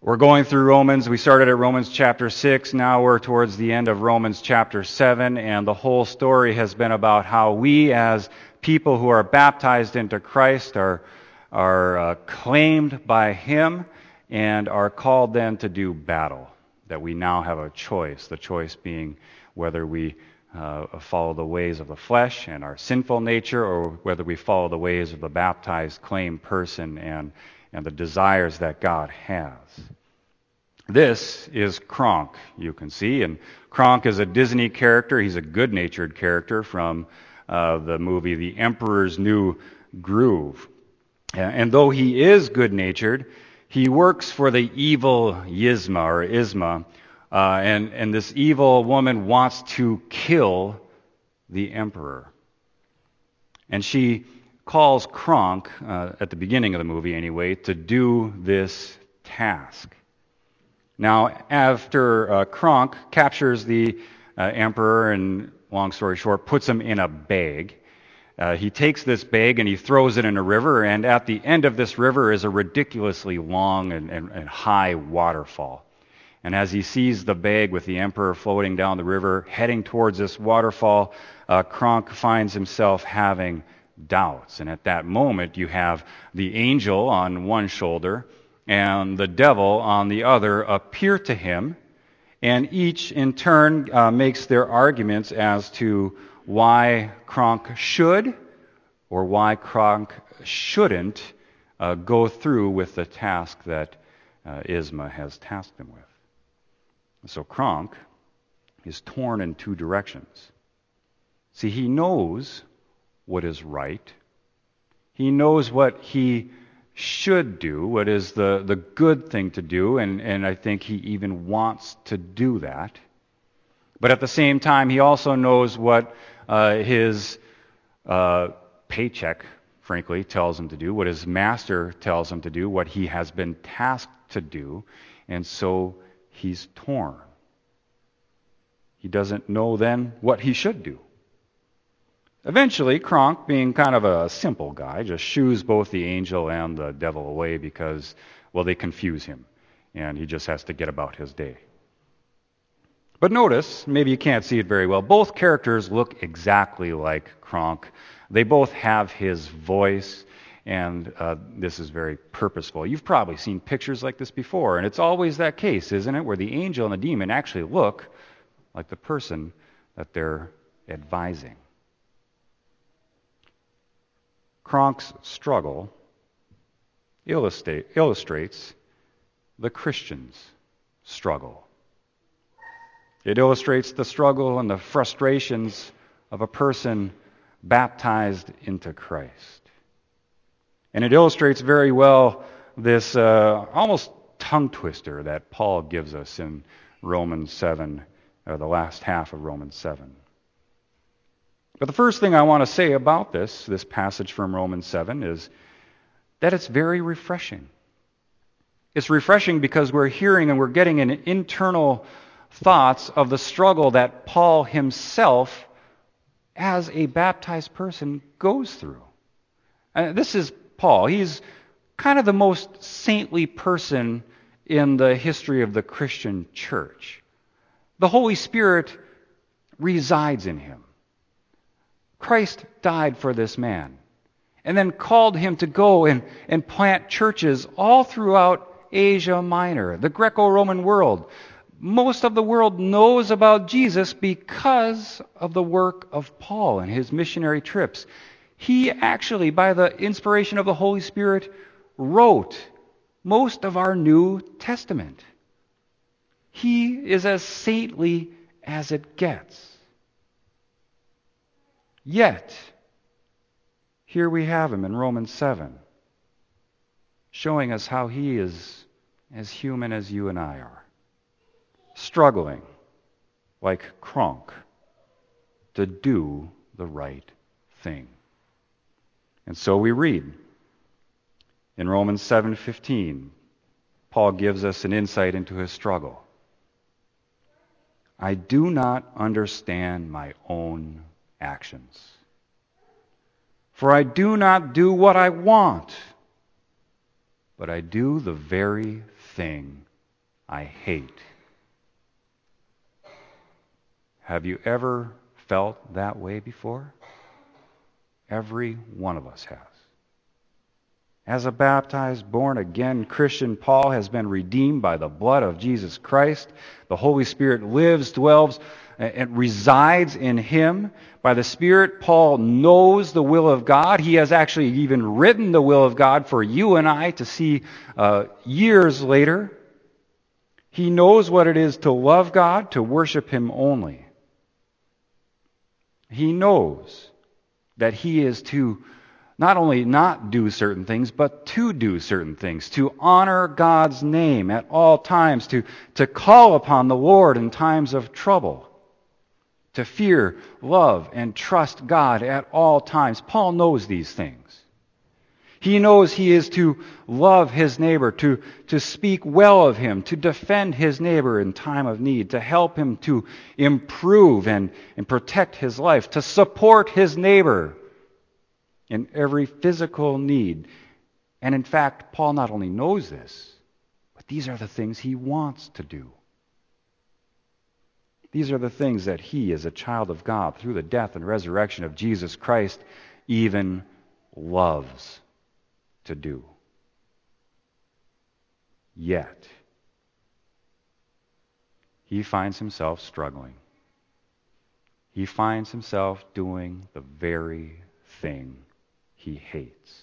We're going through Romans. We started at Romans chapter 6. Now we're towards the end of Romans chapter 7. And the whole story has been about how we as people who are baptized into Christ are claimed by Him and are called then to do battle. That we now have a choice. The choice being whether we follow the ways of the flesh and our sinful nature, or whether we follow the ways of the baptized, claimed person and the desires that God has. This is Kronk, you can see. And Kronk is a Disney character. He's a good-natured character from the movie The Emperor's New Groove. And though he is good-natured, he works for the evil Yzma, and this evil woman wants to kill the emperor. And she calls Kronk, at the beginning of the movie anyway, to do this task. Now, after Kronk captures the emperor and, long story short, puts him in a bag, he takes this bag and he throws it in a river, and at the end of this river is a ridiculously long and high waterfall. And as he sees the bag with the emperor floating down the river, heading towards this waterfall, Kronk finds himself having doubts. And at that moment, you have the angel on one shoulder and the devil on the other appear to him, and each in turn makes their arguments as to why Kronk should or why Kronk shouldn't go through with the task that Yzma has tasked him with. So Kronk is torn in two directions. See, he knows what is right. He knows what he should do, what is the good thing to do, and I think he even wants to do that. But at the same time, he also knows what his paycheck, frankly, tells him to do, what his master tells him to do, what he has been tasked to do, and so he's torn. He doesn't know then what he should do. Eventually, Kronk, being kind of a simple guy, just shoos both the angel and the devil away because, well, they confuse him, and he just has to get about his day. But notice, maybe you can't see it very well, both characters look exactly like Kronk. They both have his voice, and this is very purposeful. You've probably seen pictures like this before, and it's always that case, isn't it, where the angel and the demon actually look like the person that they're advising. Kronk's struggle illustrates the Christian's struggle. It illustrates the struggle and the frustrations of a person baptized into Christ. And it illustrates very well this almost tongue twister that Paul gives us in Romans 7, the last half of Romans 7. But the first thing I want to say about this passage from Romans 7 is that it's very refreshing. It's refreshing because we're hearing and we're getting an internal thoughts of the struggle that Paul himself, as a baptized person, goes through. This is Paul. He's kind of the most saintly person in the history of the Christian church. The Holy Spirit resides in him. Christ died for this man and then called him to go and plant churches all throughout Asia Minor, the Greco-Roman world. Most of the world knows about Jesus because of the work of Paul and his missionary trips. He actually, by the inspiration of the Holy Spirit, wrote most of our New Testament. He is as saintly as it gets. Yet, here we have him in Romans 7, showing us how he is as human as you and I are, struggling like Kronk to do the right thing. And so we read in Romans 7:15, Paul gives us an insight into his struggle. I do not understand my own actions. For I do not do what I want, but I do the very thing I hate. Have you ever felt that way before? Every one of us has. As a baptized, born-again Christian, Paul has been redeemed by the blood of Jesus Christ. The Holy Spirit lives, dwells, and resides in him. By the Spirit, Paul knows the will of God. He has actually even written the will of God for you and I to see years later. He knows what it is to love God, to worship him only. He knows that he is to not only not do certain things, but to do certain things, to honor God's name at all times, to call upon the Lord in times of trouble, to fear, love, and trust God at all times. Paul knows these things. He knows he is to love his neighbor, to speak well of him, to defend his neighbor in time of need, to help him to improve and protect his life, to support his neighbor in every physical need. And in fact, Paul not only knows this, but these are the things he wants to do. These are the things that he, as a child of God, through the death and resurrection of Jesus Christ, even loves to do. Yet, he finds himself struggling. He finds himself doing the very thing he hates.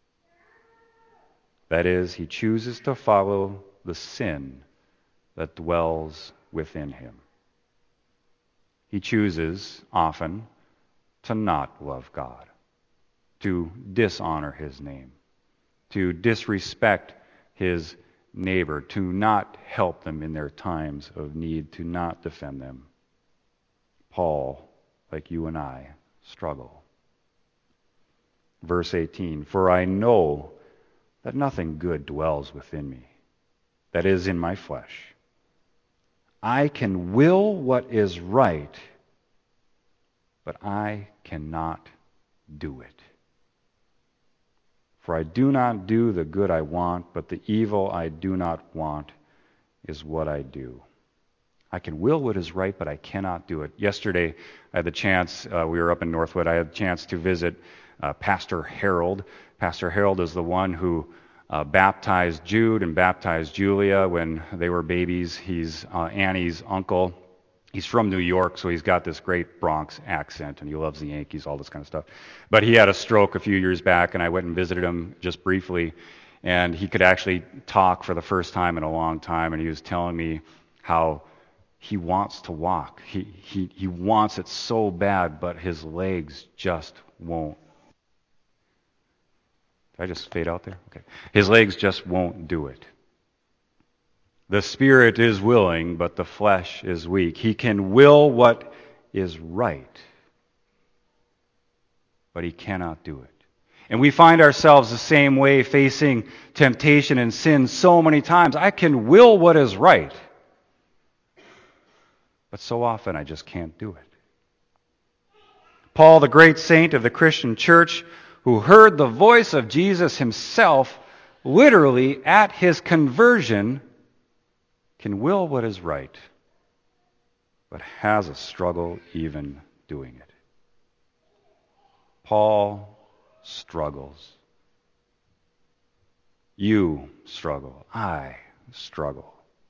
That is, he chooses to follow the sin that dwells within him. He chooses, often, to not love God, to dishonor his name, to disrespect his neighbor, to not help them in their times of need, to not defend them. Paul, like you and I, struggle. Verse 18, "For I know that nothing good dwells within me, that is, in my flesh. I can will what is right, but I cannot do it. For I do not do the good I want, but the evil I do not want is what I do." I can will what is right, but I cannot do it. Yesterday, I had the chance, we were up in Northwood, I had the chance to visit Pastor Harold. Pastor Harold is the one who baptized Jude and baptized Julia when they were babies. He's Annie's uncle. He's from New York, so he's got this great Bronx accent, and he loves the Yankees, all this kind of stuff. But he had a stroke a few years back, and I went and visited him just briefly, and he could actually talk for the first time in a long time, and he was telling me how he wants to walk. He wants it so bad, but his legs just won't. Did I just fade out there? Okay. His legs just won't do it. The spirit is willing, but the flesh is weak. He can will what is right, but he cannot do it. And we find ourselves the same way, facing temptation and sin so many times. I can will what is right, but so often I just can't do it. Paul, the great saint of the Christian church, who heard the voice of Jesus himself, literally at his conversion, can will what is right, but has a struggle even doing it. Paul struggles. You struggle. I struggle.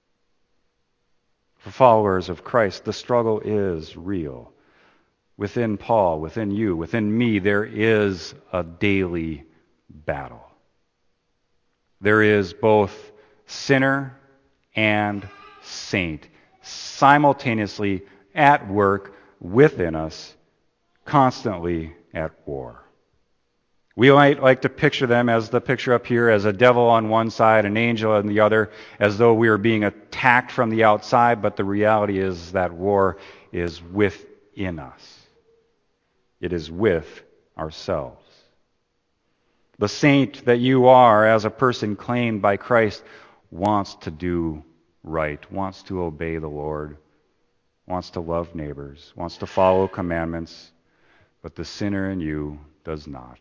For followers of Christ, the struggle is real. Within Paul, within you, within me, there is a daily battle. There is both sinner and saint simultaneously at work within us, constantly at war. We might like to picture them as the picture up here, as a devil on one side, an angel on the other, as though we are being attacked from the outside, but the reality is that war is within us. It is with ourselves. The saint that you are, as a person claimed by Christ, wants to do right, wants to obey the Lord, wants to love neighbors, wants to follow commandments, but the sinner in you does not.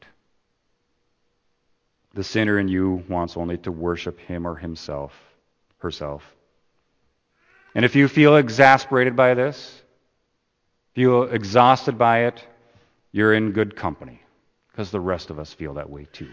The sinner in you wants only to worship him or herself. And if you feel exasperated by this, feel exhausted by it, you're in good company, because the rest of us feel that way too.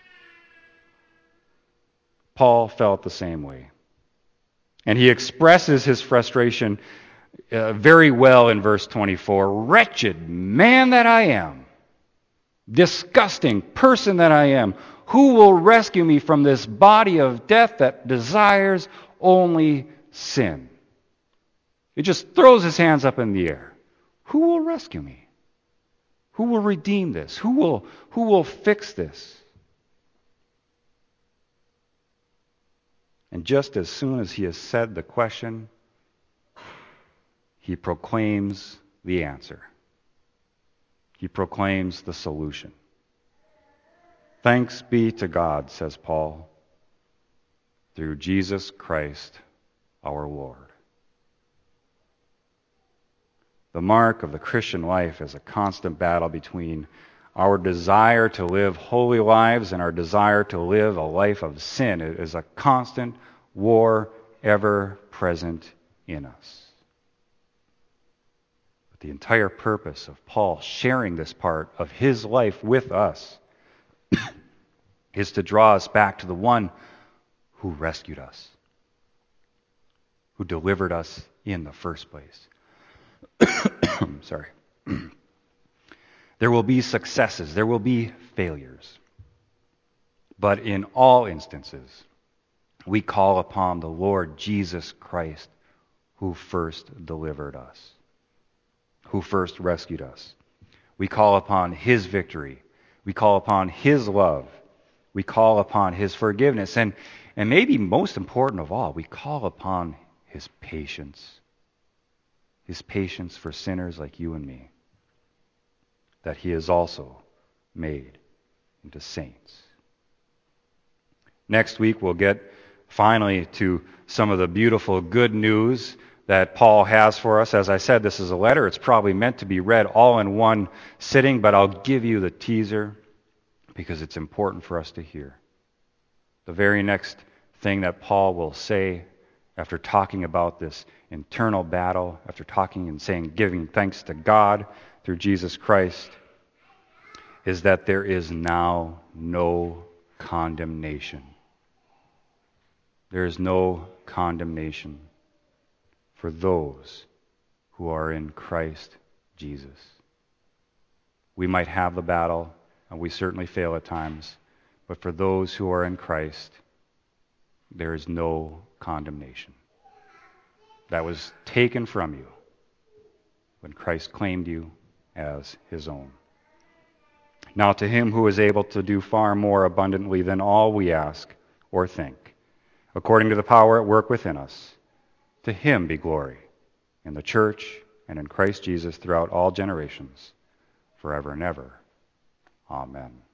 Paul felt the same way. And he expresses his frustration very well in verse 24. Wretched man that I am, disgusting person that I am, who will rescue me from this body of death that desires only sin? He just throws his hands up in the air. Who will rescue me? Who will redeem this? Who will fix this? And just as soon as he has said the question, he proclaims the answer. He proclaims the solution. Thanks be to God, says Paul, through Jesus Christ our Lord. The mark of the Christian life is a constant battle between our desire to live holy lives and our desire to live a life of sin. It is a constant war ever present in us. But the entire purpose of Paul sharing this part of his life with us is to draw us back to the one who rescued us, who delivered us in the first place. Sorry. There will be successes, there will be failures. But in all instances, we call upon the Lord Jesus Christ, who first delivered us, who first rescued us. We call upon His victory. We call upon His love. We call upon His forgiveness. And maybe most important of all, we call upon His patience. His patience for sinners like you and me, that He has also made into saints. Next week, we'll get finally to some of the beautiful good news that Paul has for us. As I said, this is a letter. It's probably meant to be read all in one sitting, but I'll give you the teaser because it's important for us to hear. The very next thing that Paul will say after talking about this internal battle, after talking and saying, giving thanks to God through Jesus Christ, is that there is now no condemnation. There is no condemnation for those who are in Christ Jesus. We might have the battle, and we certainly fail at times, but for those who are in Christ, there is no condemnation. That was taken from you when Christ claimed you as His own. Now to Him who is able to do far more abundantly than all we ask or think, according to the power at work within us, to Him be glory in the church and in Christ Jesus throughout all generations, forever and ever. Amen.